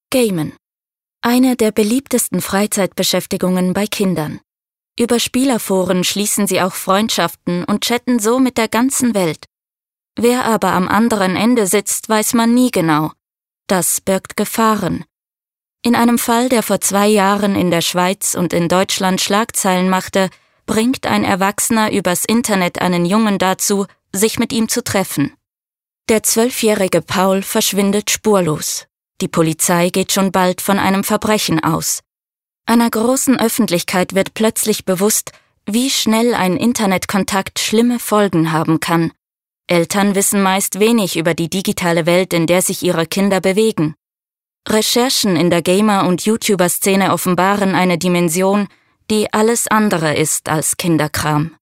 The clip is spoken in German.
Gamen. Eine der beliebtesten Freizeitbeschäftigungen bei Kindern. Über Spielerforen schließen sie auch Freundschaften und chatten so mit der ganzen Welt. Wer aber am anderen Ende sitzt, weiß man nie genau. Das birgt Gefahren. In einem Fall, der vor 2 Jahren in der Schweiz und in Deutschland Schlagzeilen machte, bringt ein Erwachsener übers Internet einen Jungen dazu, sich mit ihm zu treffen. Der 12-jährige Paul verschwindet spurlos. Die Polizei geht schon bald von einem Verbrechen aus. Einer großen Öffentlichkeit wird plötzlich bewusst, wie schnell ein Internetkontakt schlimme Folgen haben kann. Eltern wissen meist wenig über die digitale Welt, in der sich ihre Kinder bewegen. Recherchen in der Gamer- und YouTuber-Szene offenbaren eine Dimension, die alles andere ist als Kinderkram.